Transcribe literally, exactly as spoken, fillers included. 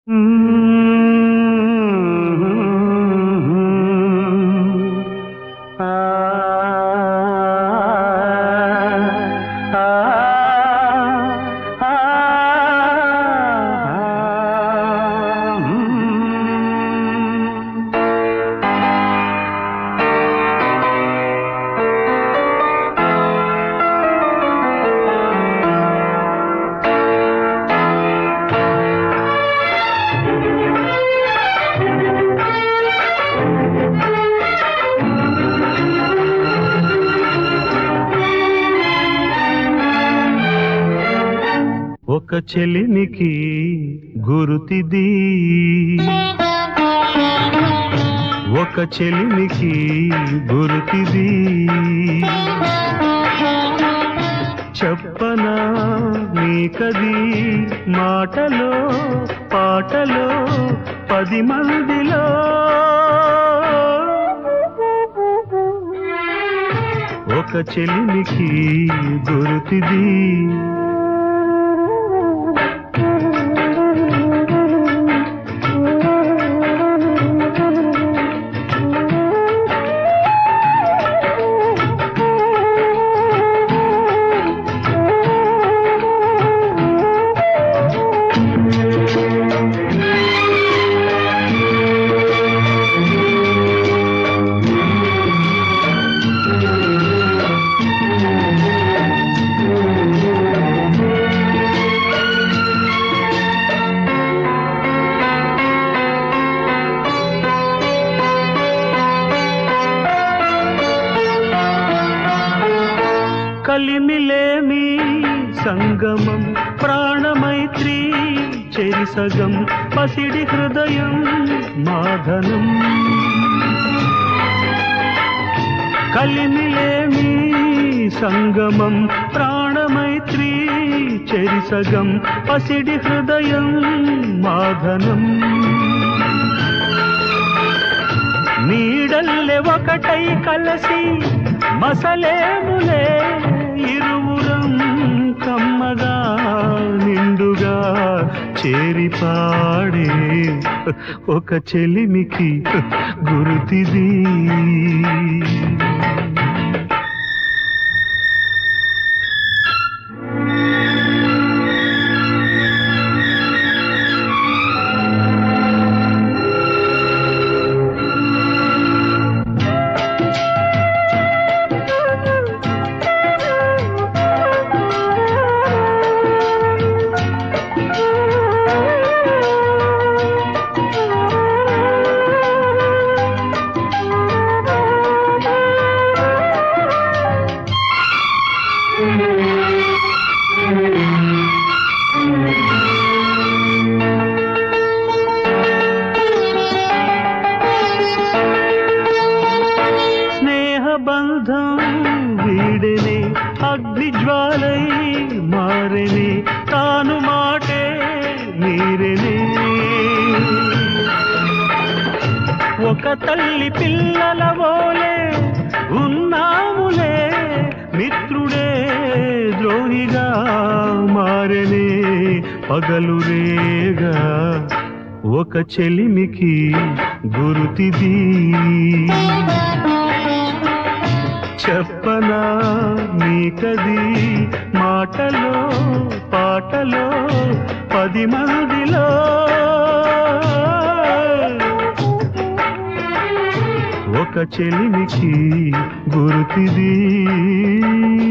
ఒక చెలిమికి గురుతిది, ఒక చెలిమికి గురుతిది, చెప్పనా నీకది మాటలో పాటలో పది మందిలో. ఒక చెలిమికి గురుతిది. కలిమిలేమి సంగమం ప్రాణమైత్రి చెరిసగం పసిడి హృదయం మాధనం. కలిమిలేమి సంగమం ప్రాణమైత్రి చెరిసగం పసిడి హృదయం మాధనం. నీడల్లే ఒకటై కలసి మసలేములే ఇరువురం కమ్మగా నిండుగా చేరి పాడే ఒక చెలిమికి గురుతిది. బంధం వీడనే అగ్నిజ్వాలై మారనే తాను మాటే నీరనే. ఒక తల్లి పిల్లల వోలే ఉన్నాములే మిత్రుడే ద్రోహిగా మారనే పగలు రేగా ఒక చెలిమికి గురుతిది. చెప్పనా నీకది మాటలో పాటలో పది మందిలో. ఒక చెలిమికి గురుతిది.